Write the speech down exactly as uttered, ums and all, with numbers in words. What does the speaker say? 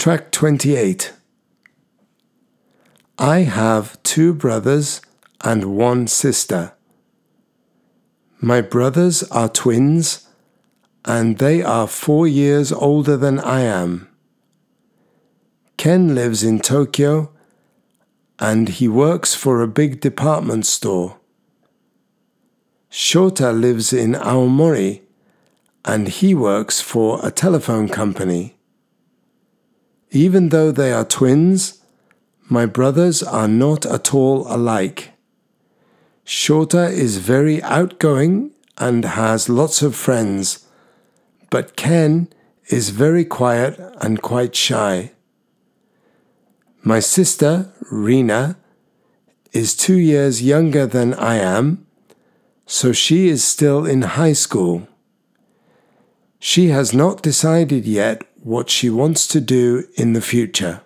Track twenty-eight. I have two brothers and one sister. My brothers are twins, and they are four years older than I am. Ken lives in Tokyo, and he works for a big department store. Shota lives in Aomori, and he works for a telephone company. Even though they are twins, my brothers are not at all alike. Shota is very outgoing and has lots of friends, but Ken is very quiet and quite shy. My sister, Rina, is two years younger than I am, so she is still in high school. She has not decided yet what she wants to do in the future.